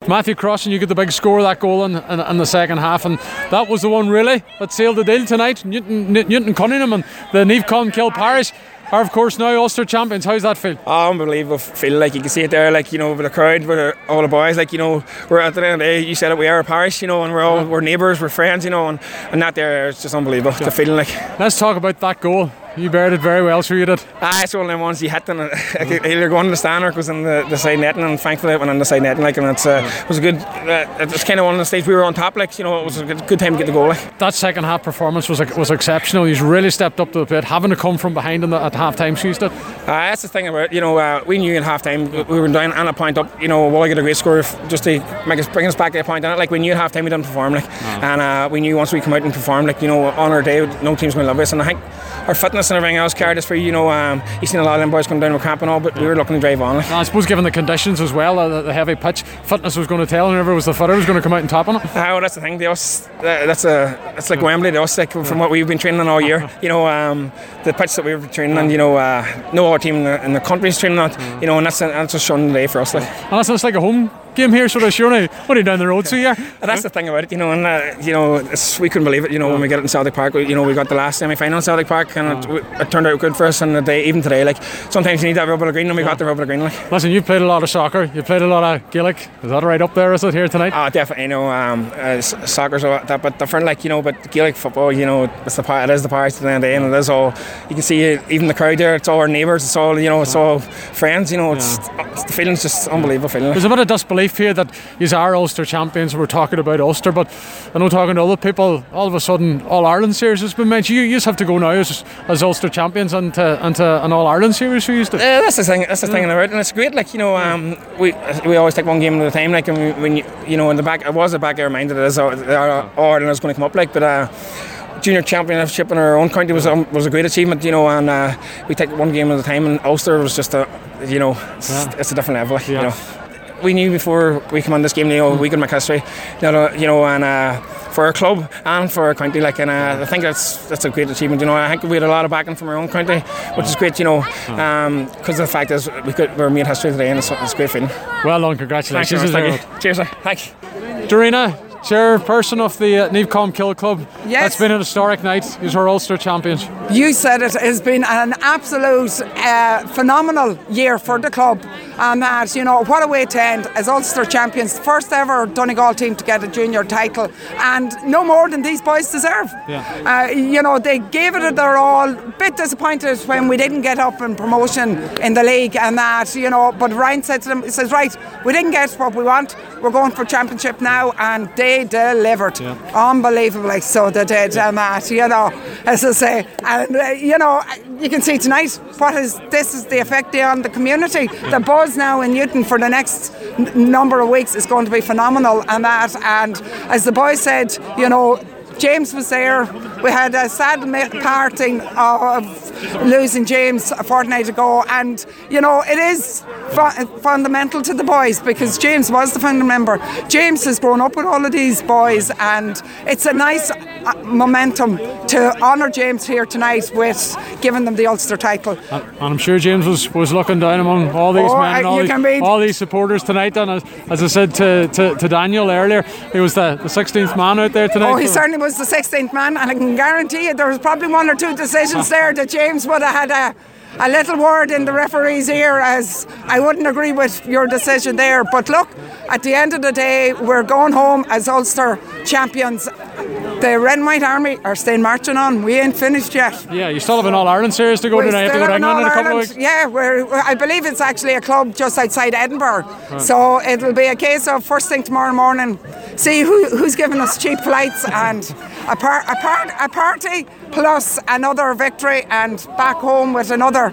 Matthew Crossan, you get the big score of that goal in the second half, and that was the one really that sealed the deal tonight. Newton Cunningham and the Niamh Conn Parish are of course now Ulster champions. How's that feel? Oh, unbelievable feel. Like you can see it there, like, you know, with the crowd, with all the boys, like, you know, we're at the end of the day, you said it, we are a parish, you know, and we're neighbours, we're friends, you know, and that there is just unbelievable. The feeling, like. Let's talk about that goal. You buried it very well, sure you did. It's one of them ones you hit, and either going in the stand or it goes in the side netting, and thankfully it went in the side netting, like, and it was a good. It was kind of one of the stages we were on top, like, you know, it was a good time to get the goal. Like. That second half performance was exceptional. He's really stepped up to the plate, having to come from behind at half time. So did. That's the thing about it, you know, we knew at half time we were down and a point up. You know, Wally got a great score just to bring us back to a point on it. Like, we knew at half time we didn't perform, like, and we knew once we come out and perform, like, you know, on our day, no team's going to love us, and I think our fitness and everything else carried us through. You know, you've seen a lot of them boys come down with cramp and all, but we were looking to drive on. Like. I suppose given the conditions as well, the heavy pitch, fitness was going to tell, and whoever was the fitter was going to come out and top on it. Well, that's the thing. It's like Wembley to us, like, from what we've been training on all year. You know, the pitch that we were training on, you know, no other team in the country is training on. You know, and that's just showing the day for us. Like. And it's like a home game here, sort of. Surely, what are you down the road? So yeah, that's the thing about it, you know, and you know, we couldn't believe it. You know, when we get it in Celtic Park, you know, we got the last semi-final in Celtic Park, and it turned out good for us. And even today, like, sometimes you need that rubber of green, and we got the rubber of green. Like. Listen, you played a lot of soccer, you played a lot of Gaelic. Is that right up there? Is it here tonight? Definitely. You know, soccer's a bit different, like, you know, but Gaelic football, you know, it is the parish at the end of the day, and it is all. You can see even the crowd there. It's all our neighbours. It's all, you know, it's all friends. You know, it's the feeling's just unbelievable feeling. There's a bit of disbelief here that these are Ulster champions. We're talking about Ulster, but I know talking to other people, all of a sudden All Ireland series has been mentioned. You just have to go now as Ulster champions into an All Ireland series. That's the thing. That's the thing about it, and it's great. Like, you know, we always take one game at a time. Like, and when you know, in the back, it was the back of our mind that it is All Ireland is going to come up. Like, but. Junior championship in our own county was a great achievement, you know, and we take one game at a time, and Ulster was just it's a different level, like, you know. We knew before we come on this game, you know, we could make history, you know, and for our club and for our county, like, and I think that's a great achievement, you know. I think we had a lot of backing from our own county, which is great, you know, because the fact is we're made history today, and it's a great feeling. Well done, congratulations. Thank you. Cheers, thank you. Dorina, chairperson of the Niamh Conn Club. Yes. It's been an historic night. You're our Ulster champions. You said it has been an absolute phenomenal year for the club, and that, you know, what a way to end as Ulster champions, first ever Donegal team to get a junior title, and no more than these boys deserve. You know, they gave it their all. Bit disappointed when we didn't get up in promotion in the league, and that, you know, but Ryan said to them, he says, right, we didn't get what we want, we're going for championship now, and they delivered unbelievably. So they did, and that, you know, as I say, and you know, you can see tonight this is the effect on the community. The buzz now in Newton for the next number of weeks is going to be phenomenal, and that, and as the boys said, you know, James was there. We had a sad parting of losing James a fortnight ago, and you know, it is fundamental to the boys, because James was the founding member. James has grown up with all of these boys, and it's a nice momentum to honour James here tonight with giving them the Ulster title. And I'm sure James was looking down among all these men and all these supporters tonight, and as I said to Daniel earlier, he was the 16th man out there tonight. Oh, he certainly was the 16th man, and I can guarantee you there was probably one or two decisions there that James would have had a little word in the referee's ear, as I wouldn't agree with your decision there. But look, at the end of the day, we're going home as Ulster champions. The Red and White Army are staying marching on. We ain't finished yet. Yeah, you still have an All-Ireland series to go to now. You have to go to England in a couple of weeks. Yeah, I believe it's actually a club just outside Edinburgh. Right. So it'll be a case of first thing tomorrow morning, see who's giving us cheap flights, and a party plus another victory, and back home with another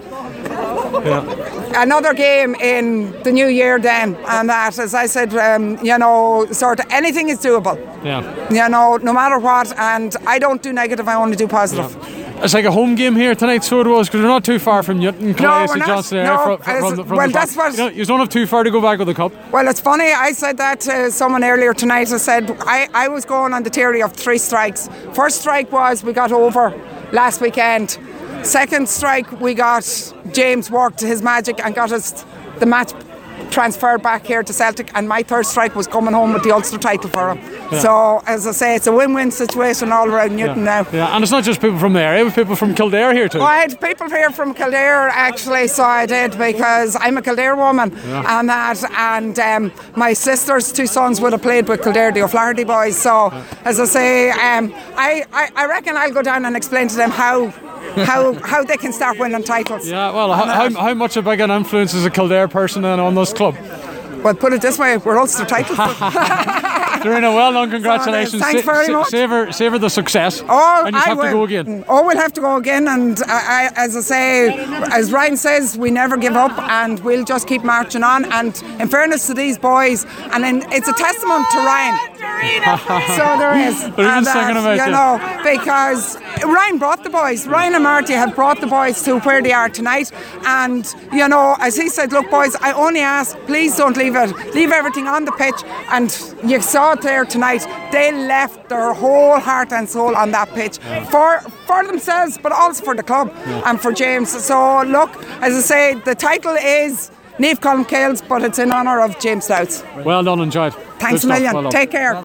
game in the new year then. And that, as I said, you know, sort of anything is doable. Yeah. You know, no matter what, and I don't do negative, I only do positive. Yeah. It's like a home game here tonight, so it was, because we're not too far from Newton. No, we're not. That's what. You know, you don't have too far to go back with the cup. Well, it's funny, I said that to someone earlier tonight. I said I was going on the theory of 3 strikes. First strike was we got over last weekend. Second strike, we got James worked his magic and got us the match transferred back here to Celtic, and my third strike was coming home with the Ulster title for him. Yeah. So, as I say, it's a win-win situation all around Newton now. Yeah, and it's not just people from the area, but people from Kildare here too. Well, I had people here from Kildare actually, so I did, because I'm a Kildare woman, and my sister's 2 sons would have played with Kildare, the O'Flaherty boys. So, as I say, I reckon I'll go down and explain to them how they can start winning titles. Yeah, well, how much a big an influence is a Kildare person then on this club? Well, put it this way, we're Ulster titles. Dorina, well done, congratulations. Thanks very much. Savour the success. Oh, and you have to go again. Oh, we'll have to go again, and as I say, as Ryan says, we never give up, and we'll just keep marching on. And in fairness to these boys, and it's a testament to Ryan. So there is. They're even singing about you. Because Ryan brought the boys. Ryan and Marty have brought the boys to where they are tonight. And, as he said, look, boys, I only ask, please don't leave everything on the pitch. And you saw it there tonight. They left their whole heart and soul on that pitch for themselves, but also for the club and for James. So, look, as I say, the title is Niamh Colmcille's, but it's in honour of James Louth. Well done, enjoyed. Thanks a million. Well, take care.